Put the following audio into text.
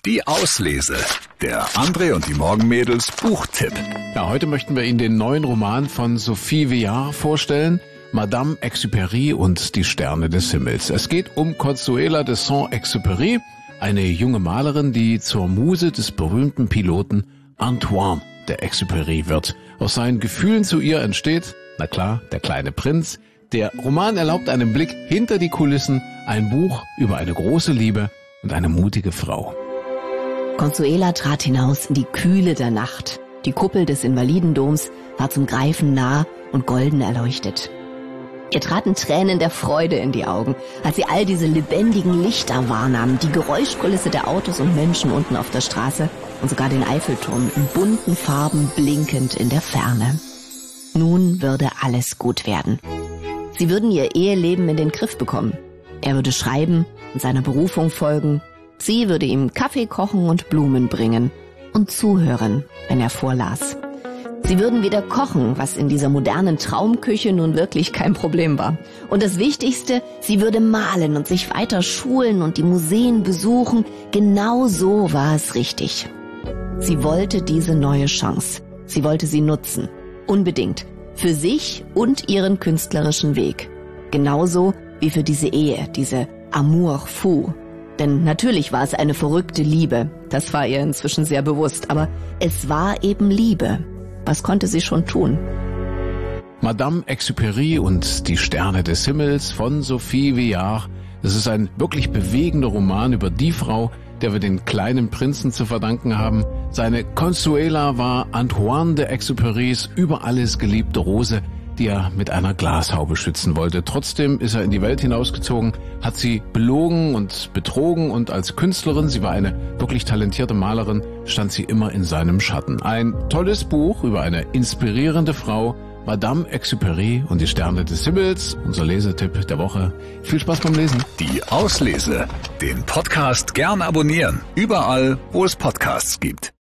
Die Auslese. Der André und die Morgenmädels Buchtipp. Ja, heute möchten wir Ihnen den neuen Roman von Sophie Villard vorstellen. Madame Exupéry und die Sterne des Himmels. Es geht um Consuela de Saint-Exupéry, eine junge Malerin, die zur Muse des berühmten Piloten Antoine de Exupéry wird. Aus seinen Gefühlen zu ihr entsteht, na klar, der kleine Prinz. Der Roman erlaubt einen Blick hinter die Kulissen, ein Buch über eine große Liebe und eine mutige Frau. Consuela trat hinaus in die Kühle der Nacht. Die Kuppel des Invalidendoms war zum Greifen nah und golden erleuchtet. Ihr traten Tränen der Freude in die Augen, als sie all diese lebendigen Lichter wahrnahm, die Geräuschkulisse der Autos und Menschen unten auf der Straße und sogar den Eiffelturm in bunten Farben blinkend in der Ferne. Nun würde alles gut werden. Sie würden ihr Eheleben in den Griff bekommen. Er würde schreiben und seiner Berufung folgen. Sie würde ihm Kaffee kochen und Blumen bringen und zuhören, wenn er vorlas. Sie würden wieder kochen, was in dieser modernen Traumküche nun wirklich kein Problem war. Und das Wichtigste, sie würde malen und sich weiter schulen und die Museen besuchen. Genau so war es richtig. Sie wollte diese neue Chance. Sie wollte sie nutzen. Unbedingt. Für sich und ihren künstlerischen Weg. Genauso wie für diese Ehe, diese Amour fou. Denn natürlich war es eine verrückte Liebe. Das war ihr inzwischen sehr bewusst. Aber es war eben Liebe. Was konnte sie schon tun? Madame Exupéry und die Sterne des Himmels von Sophie Villard. Es ist ein wirklich bewegender Roman über die Frau, der wir den kleinen Prinzen zu verdanken haben. Seine Consuela war Antoine de Exupérys über alles geliebte Rose, die er mit einer Glashaube schützen wollte. Trotzdem ist er in die Welt hinausgezogen, hat sie belogen und betrogen und als Künstlerin, sie war eine wirklich talentierte Malerin, stand sie immer in seinem Schatten. Ein tolles Buch über eine inspirierende Frau, Madame Exupéry und die Sterne des Himmels, unser Lesetipp der Woche. Viel Spaß beim Lesen. Die Auslese. Den Podcast gern abonnieren. Überall, wo es Podcasts gibt.